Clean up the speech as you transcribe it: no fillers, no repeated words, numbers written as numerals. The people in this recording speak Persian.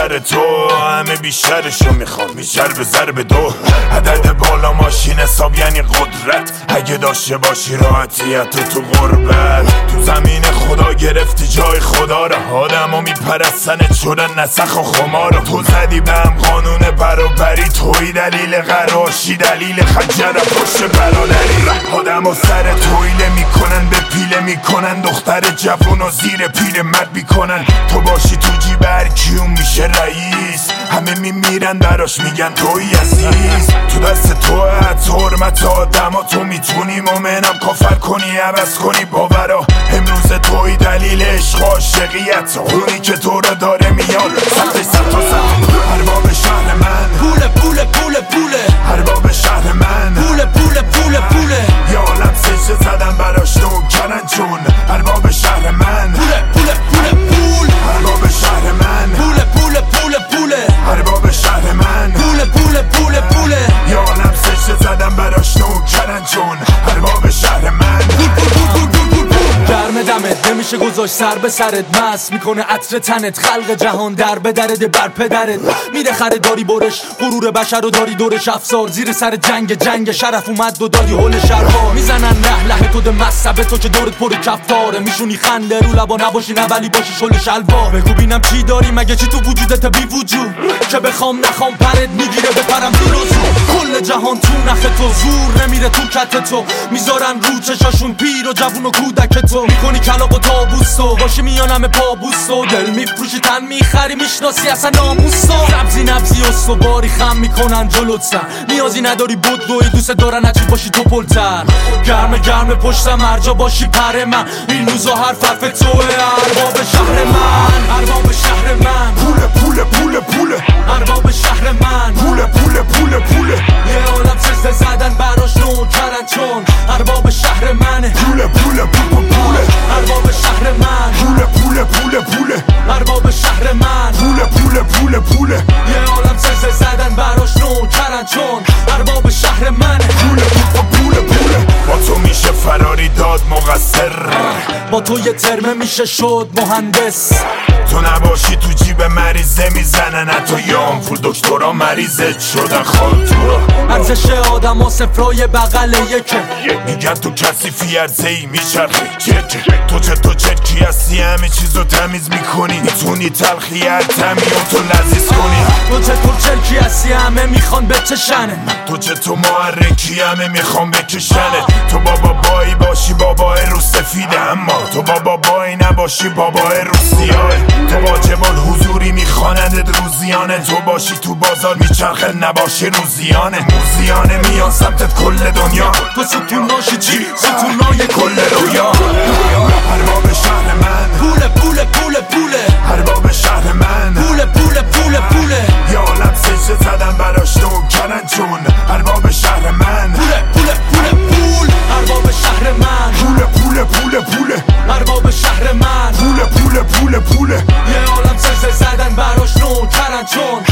سر تو، همه بیشترشو میخوام بیشتر به ضرب دو. عدد بالا ماشین حساب یعنی قدرت، اگه داشته باشی راحتیت تو غربت. تو زمین خدا گرفتی جای خدا را، آدمو میپرستنت شدن نسخ و خمارا. تو زدی به هم قانون برابری، توی دلیل قراشی دلیل خنجر پشت برادری. آدمو سر تویله میکنن به پیله میکنن، دختر جوون و زیر پیر مرد میکنن. تو باشی تو جیب هر کیون میشه رئیس، همه میمیرن براش میگن توی عزیز. تو دست تو حتی حرمت آدما، تو میتونی مومنم کافر کنی عوض کنی باورا. امروز توی دلیل عشق و عاشقیت، اونی که تو رو داره میان سطح سطح ارباب شهر من. پوله پوله پوله پوله ارباب شهر من. پوله پوله پوله پوله یه عالم سجده زدن براش نوکرن چون ارباب شهر من. پوله پوله پوله پول ارباب شهر من. پوله پوله پوله پوله ارباب شهر من. پوله پوله پوله پوله یه عالم سجده زدن براش نوکرن چون ارباب شهر من. گرم دمت نمیشه گذاشت سر به سرت، مست میکنه عطر تنت، خلق جهان در به درد بر پدرت. میره خریداری برش غرور بشر رو داری دورش افسار، زیر سر جنگ شرف اومد و داری هول شرها. میزنن له تو ده مصبه تو که دورت پر کفتاره، میشونی خنده رو لبا نباشی نه ولی باشی شل شلوار. بگو بینم چی داری مگه چی تو وجودت بی وجود، که بخوام نخوام پرت میگیره بپرم دور و زور. کل جهان تو نخ تو، زور نمیره تو کت تو، میذارن رو چشاشون پیر و جوون و کودک تو. میکنی کلاق و تابوستو باشی میانم پابوستو، دل میفروشی تن میخری میشناسی اصلا ناموستو. نبزی استواری خم میکنن جلوت سر، نیازی نداری بدوی دوست دارن هرچی باشی تو پلتر. گرم پشتم هر جا باشی پر من، این روزا حرف توه. ارباب شهر من. ارباب شهر من. پوله ارباب شهر من. پوله یه عالم سجده زدن براش نوکرن چون ارباب شهر منه. پوله ارباب شهر من. پوله ارباب شهر من. پوله یه عالم سجده زدن براش نوکرن چون ارباب شهر منه. پوله با تو میشه فراری داد مقصر، با تو یه ترمه میشه شد مهندس. تو نباشی تو جیب مریضه میزنن حتی یا آمپول دکترا مریضت شدن خالتورا. ارزش آدم ها صفرای بغل یکه، میگن تو کثیفی عرضه‌ای میچرخی چرکه. تو چرکی هستی همه چیزو تمیز میکنی، میتونی تلخی هر طعمی تو لذیذ کنی. تو چرکی هستی همه میخوان بچشنه، تو محرکی همه میخوان بکشنه. تو بابایی باشی بابای رو سفیده، اما تو بابایی نباشی بابای رو سیاه. تو واجبال حضوری میخواندت روزیانه، تو باشی تو بازار میچرخه نباشی روزیانه. موزیانه میان سمتت کل دنیا، تو ستوناشی چی؟ ستونای کل رویا. ارباب شهر من. پوله ارباب شهر من. پوله یه عالم سجده زدن براش نوکرن چون ارباب شهر من. پول ارباب شهر من. پوله ارباب شهر من. پوله یه عالم سجده زدن براش نوکرن چون